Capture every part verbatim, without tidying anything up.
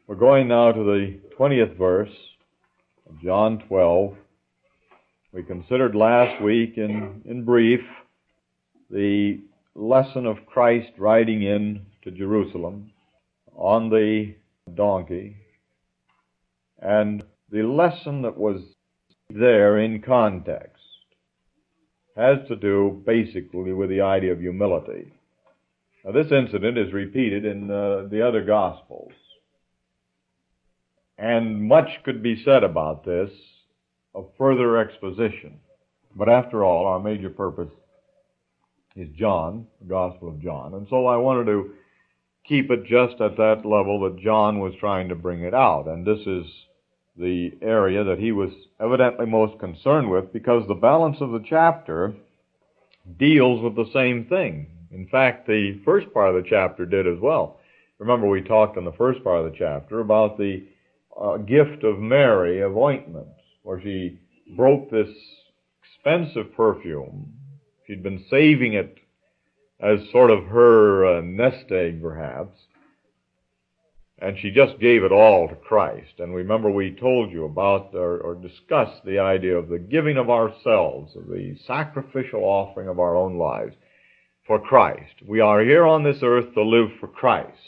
We're going now to the twentieth verse of John twelve. We considered last week in, in brief the lesson of Christ riding in to Jerusalem on the donkey, and the lesson that was there in context has to do basically with the idea of humility. Now, this incident is repeated in uh, the other Gospels, and much could be said about this of further exposition. But after all, our major purpose is John, the Gospel of John, and so I wanted to keep it just at that level that John was trying to bring it out, and this is the area that he was evidently most concerned with, because the balance of the chapter deals with the same thing. In fact, the first part of the chapter did as well. Remember, we talked in the first part of the chapter about the uh, gift of Mary of ointment, where she broke this expensive perfume. She'd been saving it as sort of her uh, nest egg, perhaps, and she just gave it all to Christ. And remember, we told you about or, or discussed the idea of the giving of ourselves, of the sacrificial offering of our own lives for Christ. We are here on this earth to live for Christ.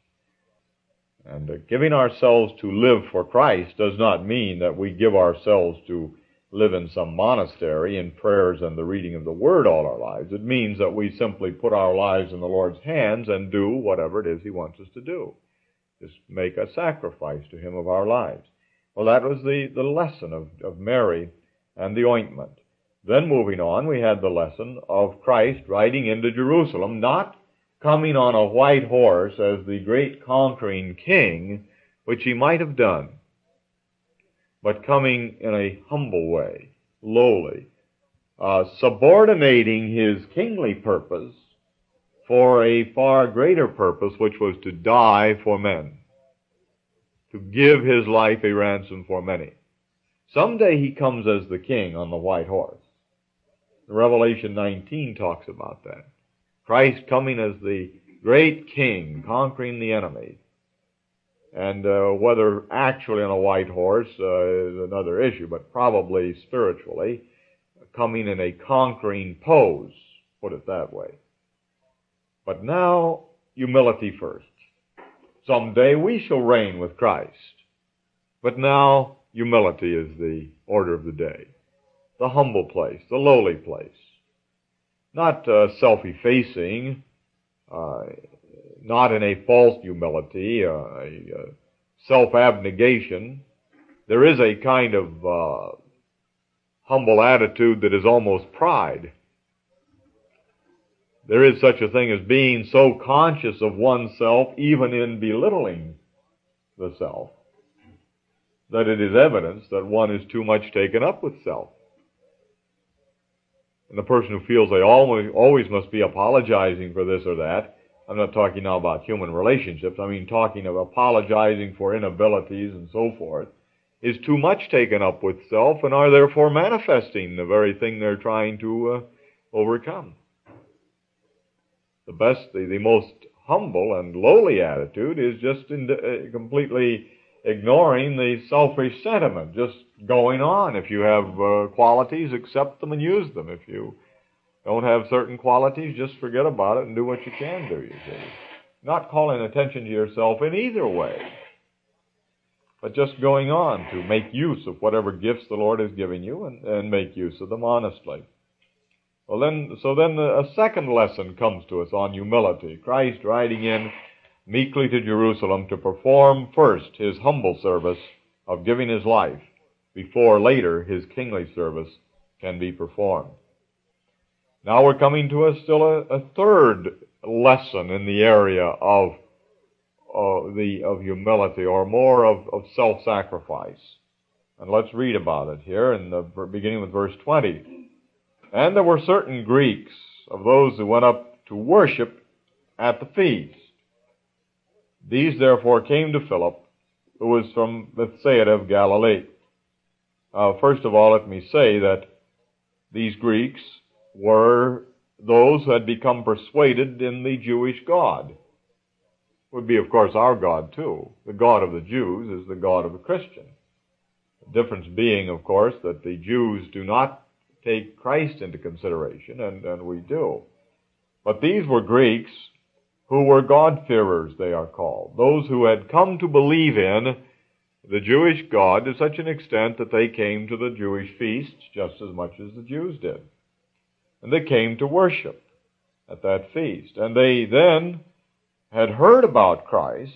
And uh, giving ourselves to live for Christ does not mean that we give ourselves to live in some monastery in prayers and the reading of the Word all our lives. It means that we simply put our lives in the Lord's hands and do whatever it is He wants us to do. Just make a sacrifice to Him of our lives. Well, that was the, the lesson of, of Mary and the ointment. Then moving on, we had the lesson of Christ riding into Jerusalem, not coming on a white horse as the great conquering king, which He might have done, but coming in a humble way, lowly, uh, subordinating His kingly purpose for a far greater purpose, which was to die for men, to give His life a ransom for many. Someday He comes as the king on the white horse. Revelation nineteen talks about that. Christ coming as the great king, conquering the enemy. And uh, whether actually on a white horse uh, is another issue, but probably spiritually, coming in a conquering pose, put it that way. But now, humility first. Someday we shall reign with Christ. But now, humility is the order of the day. The humble place, the lowly place. Not uh, self-effacing, uh, not in a false humility, uh, a uh, self-abnegation. There is a kind of uh, humble attitude that is almost pride. There is such a thing as being so conscious of oneself, even in belittling the self, that it is evidence that one is too much taken up with self. And the person who feels they always, always must be apologizing for this or that, I'm not talking now about human relationships, I mean talking of apologizing for inabilities and so forth, is too much taken up with self and are therefore manifesting the very thing they're trying to uh, overcome. The best, the, the most humble and lowly attitude is just in, uh, completely ignoring the selfish sentiment, just going on. If you have uh, qualities, accept them and use them. If you don't have certain qualities, just forget about it and do what you can do, you see. Not calling attention to yourself in either way, but just going on to make use of whatever gifts the Lord has given you and, and make use of them honestly. Well, then, so then a second lesson comes to us on humility. Christ riding in meekly to Jerusalem to perform first His humble service of giving His life before later His kingly service can be performed. Now we're coming to a, still a, a third lesson in the area of uh, the of humility, or more of, of self-sacrifice. And let's read about it here in the beginning with verse twenty. And there were certain Greeks of those who went up to worship at the feast. These therefore came to Philip, who was from Bethsaida of Galilee. Uh, first of all, let me say that these Greeks were those who had become persuaded in the Jewish God. would be, of course, our God too. The God of the Jews is the God of the Christian. The difference being, of course, that the Jews do not take Christ into consideration, and, and we do. But these were Greeks who were God-fearers, they are called. Those who had come to believe in the Jewish God to such an extent that they came to the Jewish feasts just as much as the Jews did. And they came to worship at that feast. And they then had heard about Christ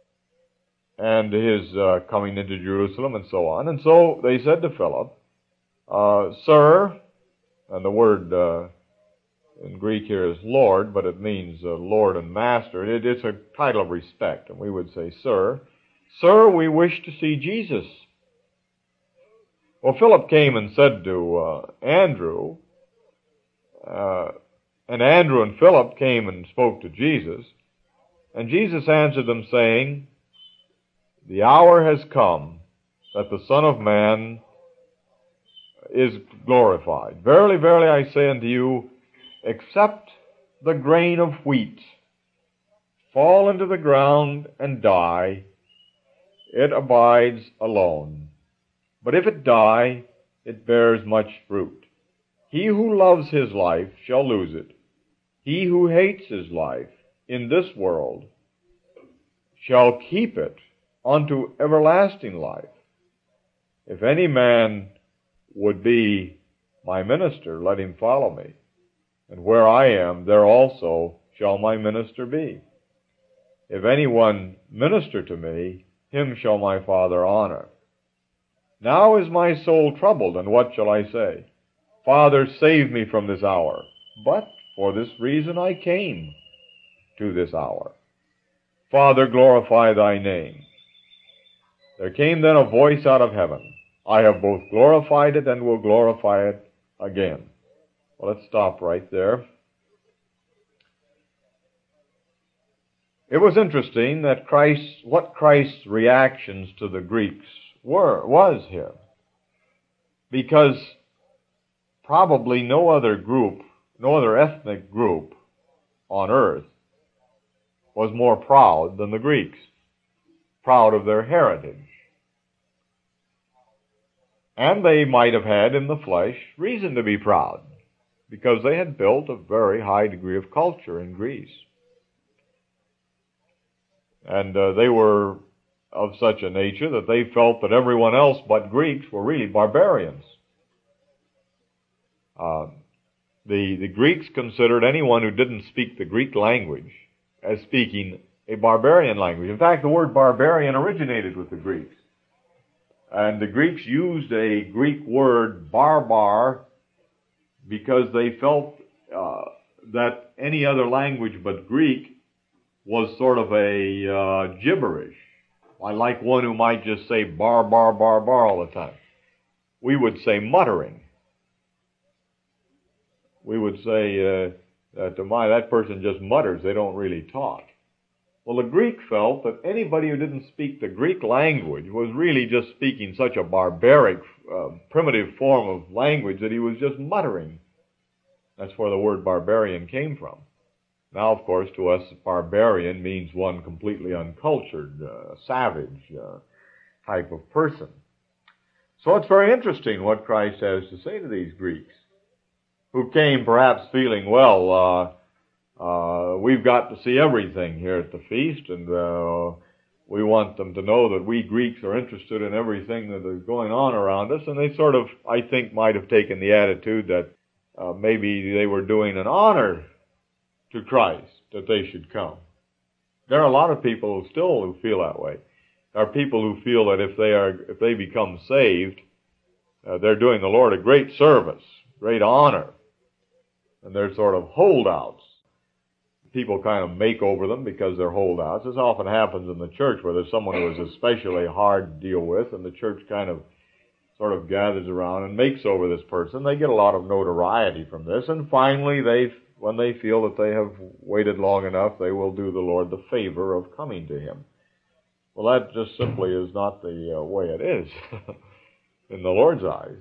and his uh, coming into Jerusalem and so on. And so they said to Philip, uh, Sir, and the word uh, in Greek here is Lord, but it means uh, Lord and Master. It, it's a title of respect, and we would say, Sir, Sir, we wish to see Jesus. Well, Philip came and said to uh, Andrew, uh, and Andrew and Philip came and spoke to Jesus, and Jesus answered them, saying, The hour has come that the Son of Man is glorified. Verily, verily, I say unto you, except the grain of wheat fall into the ground and die, it abides alone. But if it die, it bears much fruit. He who loves his life shall lose it. He who hates his life in this world shall keep it unto everlasting life. If any man would be my minister, let him follow me. And where I am, there also shall my minister be. If anyone minister to me, him shall my Father honor. Now is my soul troubled, and what shall I say? Father, save me from this hour. But for this reason I came to this hour. Father, glorify thy name. There came then a voice out of heaven. I have both glorified it and will glorify it again. Well, let's stop right there. It was interesting that Christ, what Christ's reactions to the Greeks were, was here. Because probably no other group, no other ethnic group on earth was more proud than the Greeks, proud of their heritage. And they might have had in the flesh reason to be proud, because they had built a very high degree of culture in Greece. And uh, they were of such a nature that they felt that everyone else but Greeks were really barbarians. Uh, the, the Greeks considered anyone who didn't speak the Greek language as speaking a barbarian language. In fact, the word barbarian originated with the Greeks. And the Greeks used a Greek word, barbar, because they felt uh, that any other language but Greek was sort of a uh, gibberish. I like one who might just say bar, bar, bar, bar all the time. We would say muttering. We would say, uh, uh, to my, that person just mutters, they don't really talk. Well, the Greek felt that anybody who didn't speak the Greek language was really just speaking such a barbaric, uh, primitive form of language that he was just muttering. That's where the word barbarian came from. Now, of course, to us, barbarian means one completely uncultured, uh, savage uh, type of person. So it's very interesting what Christ has to say to these Greeks, who came perhaps feeling, well, uh, uh, we've got to see everything here at the feast, and uh, we want them to know that we Greeks are interested in everything that is going on around us, and they sort of, I think, might have taken the attitude that uh, maybe they were doing an honor to Christ, that they should come. There are a lot of people who still who feel that way. There are people who feel that if they are, if they become saved, uh, they're doing the Lord a great service, great honor, and they're sort of holdouts. People kind of make over them because they're holdouts. This often happens in the church where there's someone who is especially hard to deal with, and the church kind of sort of gathers around and makes over this person. They get a lot of notoriety from this, and finally they when they feel that they have waited long enough, they will do the Lord the favor of coming to Him. Well, that just simply is not the uh, way it is in the Lord's eyes.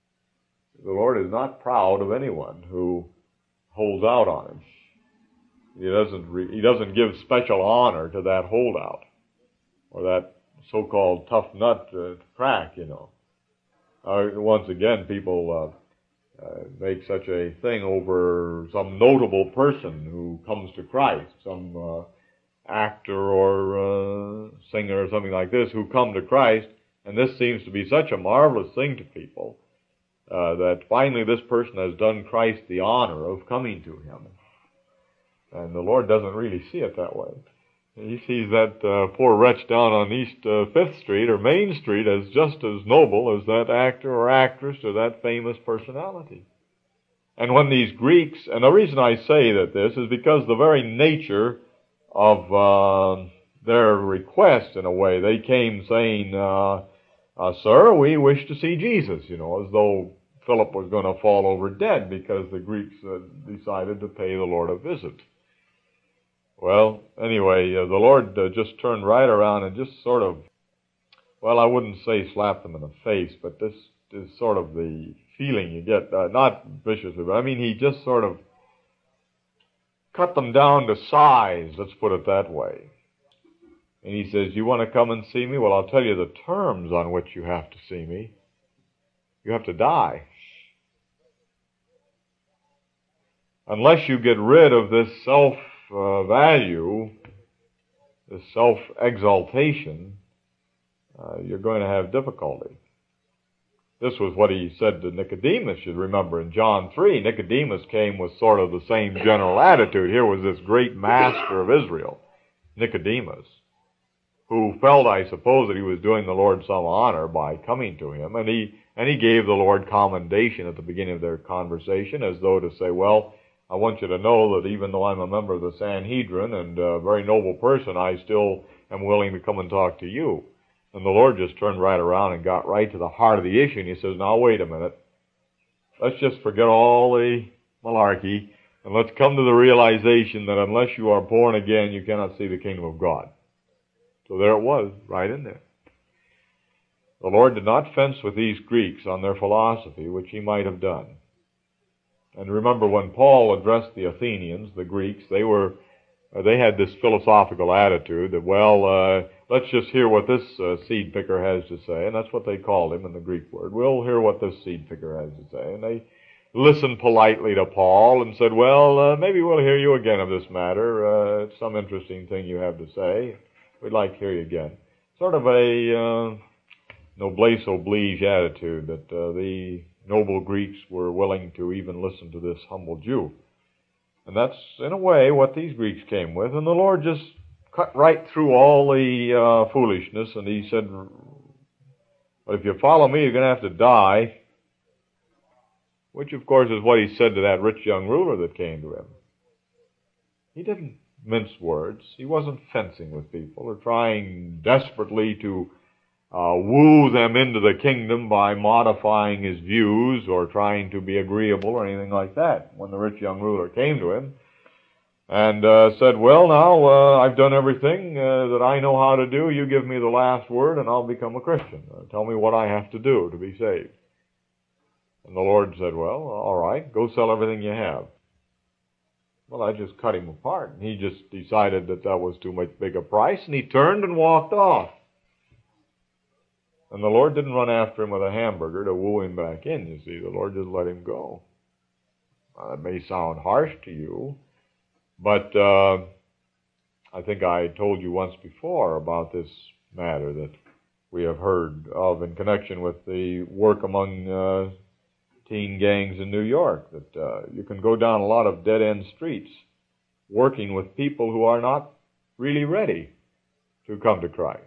The Lord is not proud of anyone who holds out on Him. He doesn't, re, he doesn't give special honor to that holdout or that so-called tough nut to, to crack, you know. Uh, once again, people uh, uh, make such a thing over some notable person who comes to Christ, some uh, actor or uh, singer or something like this who come to Christ, and this seems to be such a marvelous thing to people uh, that finally this person has done Christ the honor of coming to him. And the Lord doesn't really see it that way. He sees that uh, poor wretch down on East uh, Fifth Street or Main Street as just as noble as that actor or actress or that famous personality. And when these Greeks, and the reason I say that this is because the very nature of uh, their request, in a way, they came saying, uh, uh, Sir, we wish to see Jesus, you know, as though Philip was going to fall over dead because the Greeks uh, decided to pay the Lord a visit. Well, anyway, uh, the Lord uh, just turned right around and just sort of, well, I wouldn't say slapped them in the face, but this is sort of the feeling you get, uh, not viciously, but I mean he just sort of cut them down to size, let's put it that way. And he says, you want to come and see me? Well, I'll tell you the terms on which you have to see me. You have to die. Unless you get rid of this self Uh, value, the self-exaltation, uh, you're going to have difficulty. This was what he said to Nicodemus, you remember, in John three. Nicodemus came with sort of the same general attitude. Here was this great master of Israel, Nicodemus, who felt, I suppose, that he was doing the Lord some honor by coming to him, and he, and he gave the Lord commendation at the beginning of their conversation, as though to say, well, I want you to know that even though I'm a member of the Sanhedrin and a very noble person, I still am willing to come and talk to you. And the Lord just turned right around and got right to the heart of the issue, and he says, now wait a minute. Let's just forget all the malarkey, and let's come to the realization that unless you are born again, you cannot see the kingdom of God. So there it was, right in there. The Lord did not fence with these Greeks on their philosophy, which he might have done. And remember, when Paul addressed the Athenians, the Greeks, they were, uh, they had this philosophical attitude that, well, uh, let's just hear what this uh, seed picker has to say, and that's what they called him in the Greek word. We'll hear what this seed picker has to say. And they listened politely to Paul and said, well, uh, maybe we'll hear you again of this matter. Uh, it's some interesting thing you have to say. We'd like to hear you again. Sort of a uh, noblesse oblige attitude that uh, the noble Greeks were willing to even listen to this humble Jew. And that's, in a way, what these Greeks came with. And the Lord just cut right through all the uh, foolishness, and he said, but if you follow me, you're going to have to die. Which, of course, is what he said to that rich young ruler that came to him. He didn't mince words. He wasn't fencing with people or trying desperately to Uh, woo them into the kingdom by modifying his views or trying to be agreeable or anything like that. When the rich young ruler came to him and uh, said, well, now, uh, I've done everything uh, that I know how to do. You give me the last word and I'll become a Christian. Uh, tell me what I have to do to be saved. And the Lord said, well, all right, go sell everything you have. Well, I just cut him apart. And he just decided that that was too much big a price, and he turned and walked off. And the Lord didn't run after him with a hamburger to woo him back in, you see. The Lord just let him go. Uh, it may sound harsh to you, but uh, I think I told you once before about this matter that we have heard of in connection with the work among uh, teen gangs in New York, that uh, you can go down a lot of dead-end streets working with people who are not really ready to come to Christ.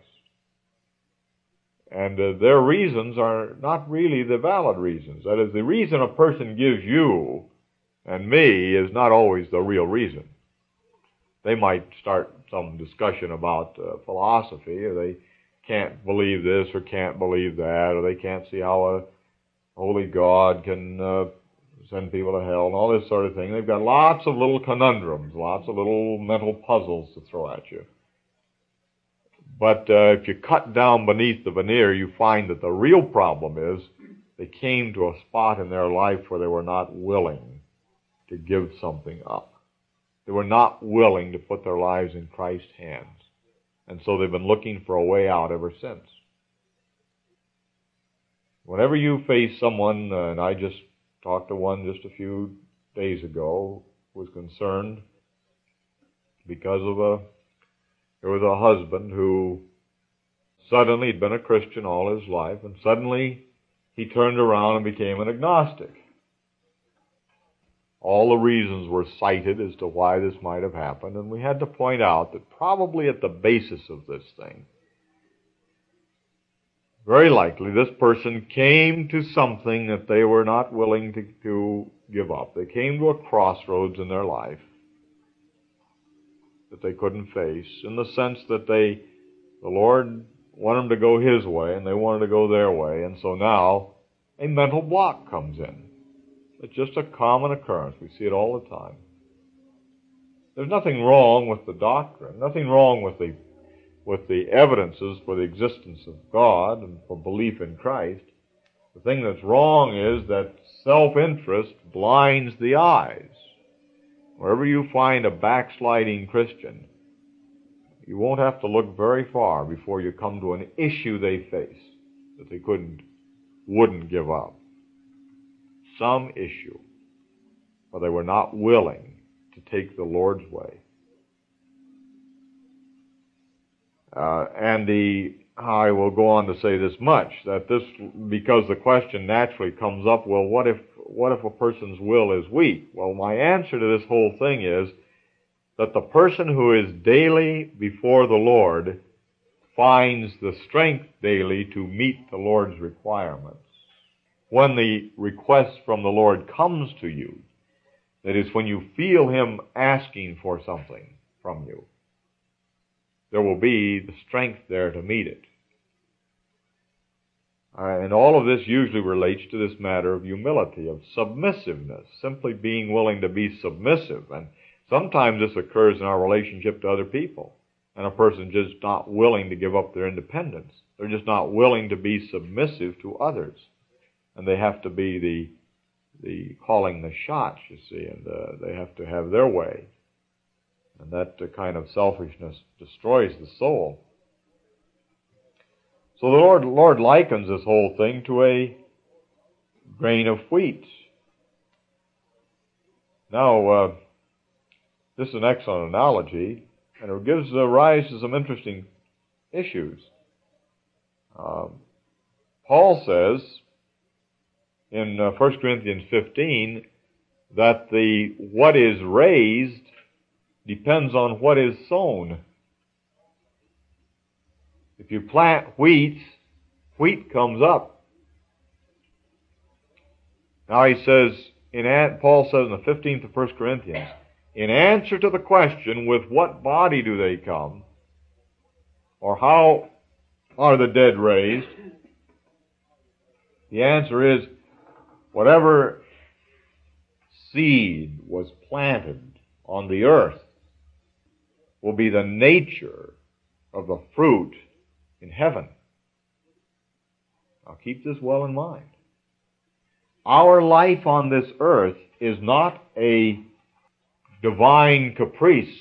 And uh, their reasons are not really the valid reasons. That is, the reason a person gives you and me is not always the real reason. They might start some discussion about uh, philosophy, or they can't believe this or can't believe that, or they can't see how a holy God can uh, send people to hell and all this sort of thing. They've got lots of little conundrums, lots of little mental puzzles to throw at you. But uh, if you cut down beneath the veneer, you find that the real problem is they came to a spot in their life where they were not willing to give something up. They were not willing to put their lives in Christ's hands. And so they've been looking for a way out ever since. Whenever you face someone, uh, and I just talked to one just a few days ago, was concerned because of a, there was a husband who suddenly had been a Christian all his life, and suddenly he turned around and became an agnostic. All the reasons were cited as to why this might have happened, and we had to point out that probably at the basis of this thing, very likely this person came to something that they were not willing to, to give up. They came to a crossroads in their life that they couldn't face, in the sense that they, the Lord wanted them to go His way, and they wanted to go their way, and so now a mental block comes in. It's just a common occurrence. We see it all the time. There's nothing wrong with the doctrine, nothing wrong with the with the evidences for the existence of God and for belief in Christ. The thing that's wrong is that self-interest blinds the eyes. Wherever you find a backsliding Christian, you won't have to look very far before you come to an issue they face that they couldn't, wouldn't give up. Some issue, but they were not willing to take the Lord's way. Uh, and the, I will go on to say this much, that this, because the question naturally comes up, well, what if, what if a person's will is weak? Well, my answer to this whole thing is that the person who is daily before the Lord finds the strength daily to meet the Lord's requirements. When the request from the Lord comes to you, that is, when you feel Him asking for something from you, there will be the strength there to meet it. Uh, and all of this usually relates to this matter of humility, of submissiveness, simply being willing to be submissive. And sometimes this occurs in our relationship to other people, and a person just not willing to give up their independence. They're just not willing to be submissive to others. And they have to be the the calling the shots, you see, and uh, they have to have their way. And that uh, kind of selfishness destroys the soul. So the Lord, Lord likens this whole thing to a grain of wheat. Now, uh, this is an excellent analogy, and it gives uh, rise to some interesting issues. Um, Paul says in uh, First Corinthians fifteen that the what is raised depends on what is sown. If you plant wheat, wheat comes up. Now he says, in Paul says in the fifteenth of First Corinthians, in answer to the question, with what body do they come, or how are the dead raised? The answer is, whatever seed was planted on the earth will be the nature of the fruit in heaven. Now keep this well in mind. Our life on this earth is not a divine caprice.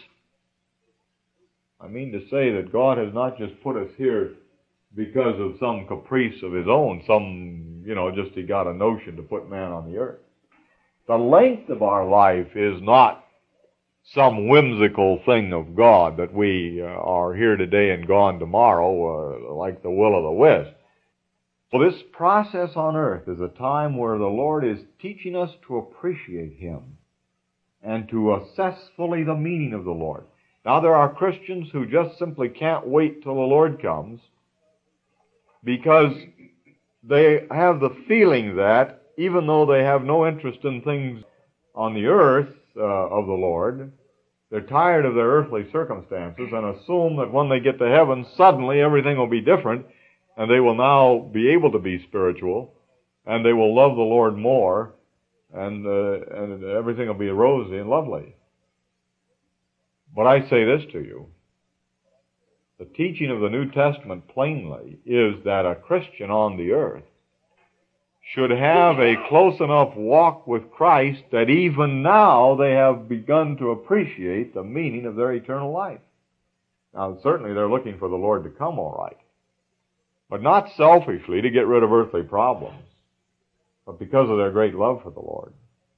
I mean to say that God has not just put us here because of some caprice of His own, some, you know, just He got a notion to put man on the earth. The length of our life is not some whimsical thing of God that we uh, are here today and gone tomorrow, uh, like the will of the wisp. Well, this process on earth is a time where the Lord is teaching us to appreciate Him and to assess fully the meaning of the Lord. Now, there are Christians who just simply can't wait till the Lord comes because they have the feeling that, even though they have no interest in things on the earth uh, of the Lord, they're tired of their earthly circumstances and assume that when they get to heaven, suddenly everything will be different, and they will now be able to be spiritual, and they will love the Lord more, and uh, and everything will be rosy and lovely. But I say this to you. The teaching of the New Testament plainly is that a Christian on the earth should have a close enough walk with Christ that even now they have begun to appreciate the meaning of their eternal life. Now, certainly they're looking for the Lord to come, all right, but not selfishly to get rid of earthly problems, but because of their great love for the Lord.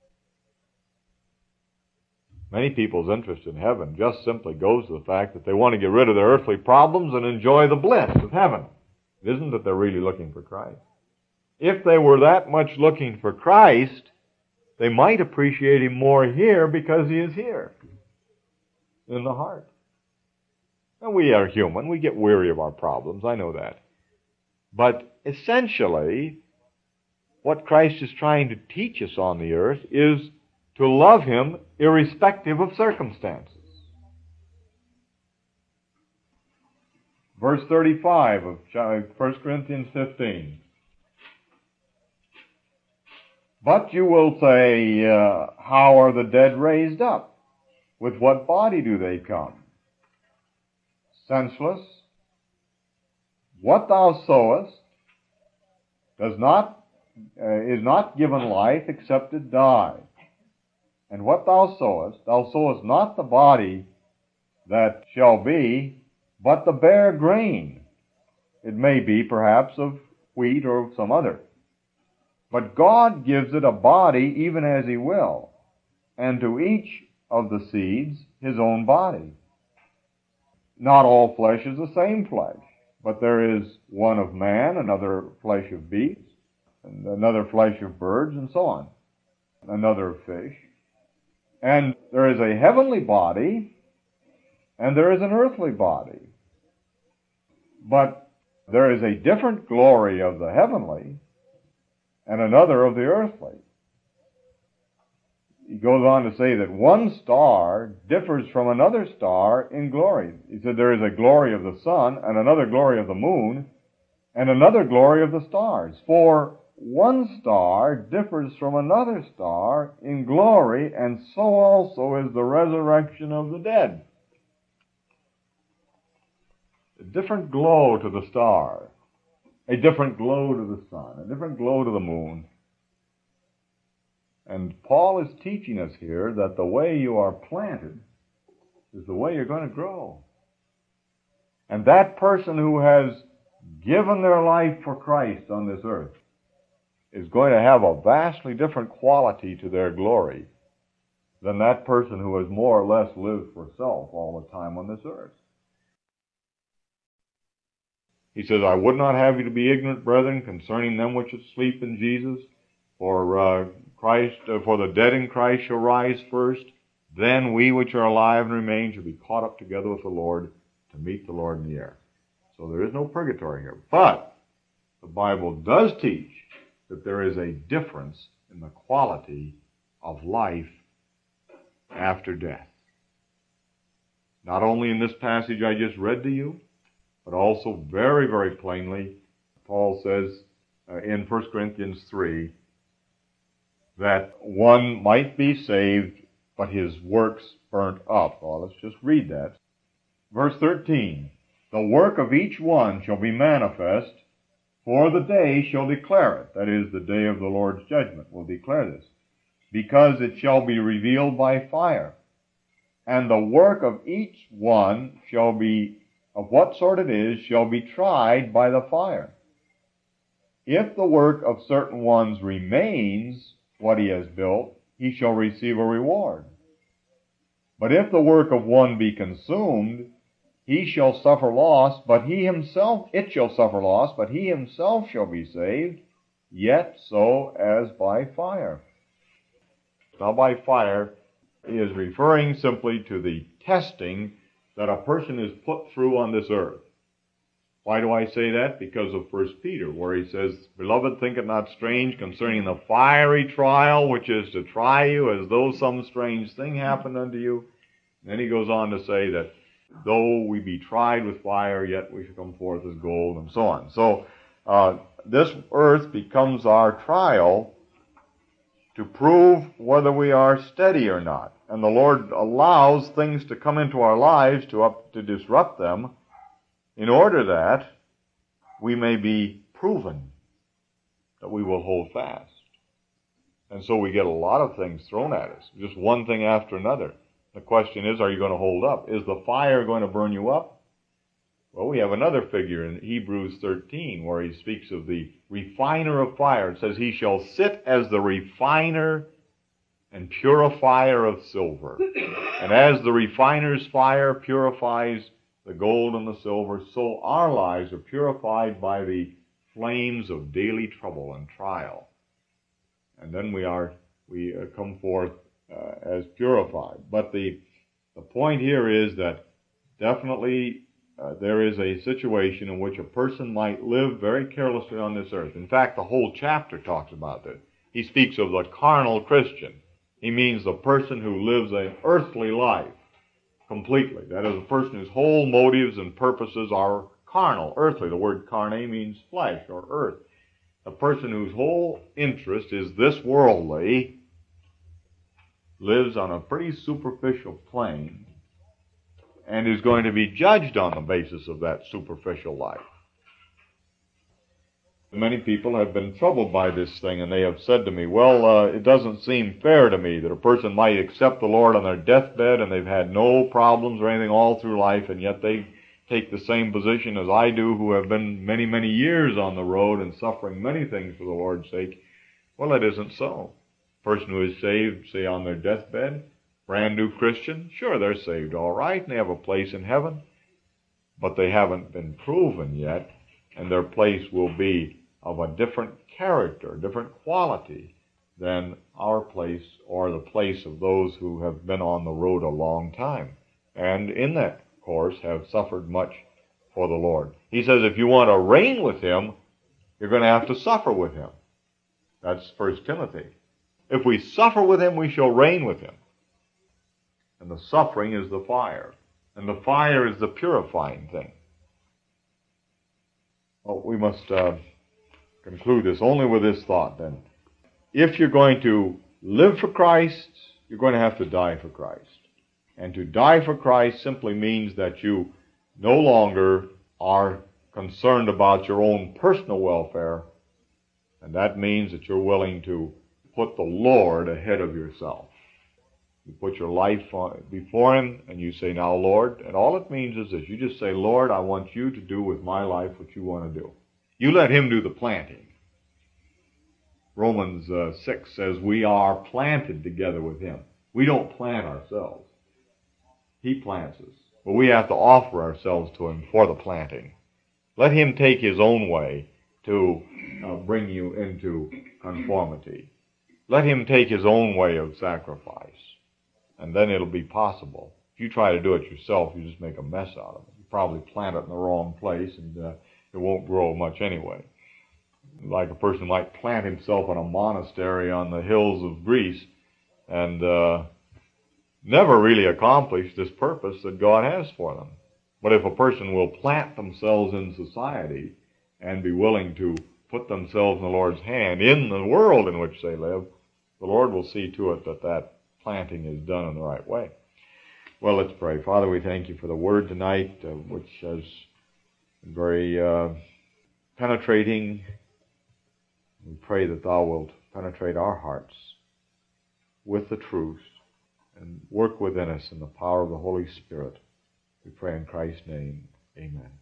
Many people's interest in heaven just simply goes to the fact that they want to get rid of their earthly problems and enjoy the bliss of heaven. It isn't that they're really looking for Christ. If they were that much looking for Christ, they might appreciate Him more here because He is here in the heart. And we are human. We get weary of our problems. I know that. But essentially, what Christ is trying to teach us on the earth is to love Him irrespective of circumstances. Verse thirty-five of First Corinthians fifteen. But you will say, uh, how are the dead raised up? With what body do they come? Senseless. What thou sowest does not, uh, is not given life except it die. And what thou sowest, thou sowest not the body that shall be, but the bare grain. It may be perhaps of wheat or of some other. But God gives it a body even as He will, and to each of the seeds his own body. Not all flesh is the same flesh, but there is one of man, another flesh of beasts, and another flesh of birds, and so on, another of fish. And there is a heavenly body, and there is an earthly body. But there is a different glory of the heavenly, and another of the earthly. He goes on to say that one star differs from another star in glory. He said there is a glory of the sun, and another glory of the moon, and another glory of the stars. For one star differs from another star in glory, and so also is the resurrection of the dead. A different glow to the star, a different glow to the sun, a different glow to the moon. And Paul is teaching us here that the way you are planted is the way you're going to grow. And that person who has given their life for Christ on this earth is going to have a vastly different quality to their glory than that person who has more or less lived for self all the time on this earth. He says, I would not have you to be ignorant, brethren, concerning them which sleep in Jesus, for uh, Christ, uh, for the dead in Christ shall rise first, then we which are alive and remain shall be caught up together with the Lord to meet the Lord in the air. So there is no purgatory here. But the Bible does teach that there is a difference in the quality of life after death. Not only in this passage I just read to you, but also very, very plainly, Paul says uh, in First Corinthians three that one might be saved, but his works burnt up. Well, let's just read that. Verse thirteen, the work of each one shall be manifest, for the day shall declare it. That is, the day of the Lord's judgment will declare this. Because it shall be revealed by fire. And the work of each one shall be, of what sort it is, shall be tried by the fire. If the work of certain ones remains what he has built, he shall receive a reward. But if the work of one be consumed, he shall suffer loss, but he himself, it shall suffer loss, but he himself shall be saved, yet so as by fire. Now by fire, he is referring simply to the testing that a person is put through on this earth. Why do I say that? Because of First Peter, where he says, Beloved, think it not strange concerning the fiery trial which is to try you, as though some strange thing happened unto you. And then he goes on to say that though we be tried with fire, yet we shall come forth as gold, and so on. So uh, this earth becomes our trial to prove whether we are steady or not. And the Lord allows things to come into our lives to up to disrupt them, in order that we may be proven. that we will hold fast. And so we get a lot of things thrown at us, just one thing after another. The question is, are you going to hold up? Is the fire going to burn you up? Well, we have another figure in Hebrews thirteen where he speaks of the refiner of fire. It says, he shall sit as the refiner and purifier of silver. And as the refiner's fire purifies the gold and the silver, so our lives are purified by the flames of daily trouble and trial. And then we are, we come forth uh, as purified. But the, the point here is that definitely uh, there is a situation in which a person might live very carelessly on this earth. In fact, the whole chapter talks about this. He speaks of the carnal Christian. He means the person who lives an earthly life completely. That is, a person whose whole motives and purposes are carnal, earthly. The word carne means flesh or earth. A person whose whole interest is this worldly lives on a pretty superficial plane and is going to be judged on the basis of that superficial life. Many people have been troubled by this thing, and they have said to me, well, uh, it doesn't seem fair to me that a person might accept the Lord on their deathbed and they've had no problems or anything all through life, and yet they take the same position as I do, who have been many, many years on the road and suffering many things for the Lord's sake. Well, it isn't so. A person who is saved, say, on their deathbed, brand new Christian, sure, they're saved all right, and they have a place in heaven, but they haven't been proven yet, and their place will be of a different character, different quality than our place or the place of those who have been on the road a long time, and in that course have suffered much for the Lord. He says if you want to reign with him, you're going to have to suffer with him. That's First Timothy. If we suffer with him, we shall reign with him. And the suffering is the fire, and the fire is the purifying thing. Well, we must uh, conclude this only with this thought then. If you're going to live for Christ, you're going to have to die for Christ. And to die for Christ simply means that you no longer are concerned about your own personal welfare, and that means that you're willing to put the Lord ahead of yourself. You put your life before him, and you say, now, Lord, and all it means is this. You just say, Lord, I want you to do with my life what you want to do. You let him do the planting. Romans uh, six says we are planted together with him. We don't plant ourselves. He plants us. But we have to offer ourselves to him for the planting. Let him take his own way to uh, bring you into conformity. Let him take his own way of sacrifice. And then it'll be possible. If you try to do it yourself, you just make a mess out of it. You probably plant it in the wrong place, and uh, it won't grow much anyway. Like a person might plant himself in a monastery on the hills of Greece and uh, never really accomplish this purpose that God has for them. But if a person will plant themselves in society and be willing to put themselves in the Lord's hand in the world in which they live, the Lord will see to it that that planting is done in the right way. Well, let's pray. Father, we thank you for the word tonight, uh, which has been very uh, penetrating. We pray that thou wilt penetrate our hearts with the truth and work within us in the power of the Holy Spirit. We pray in Christ's name. Amen.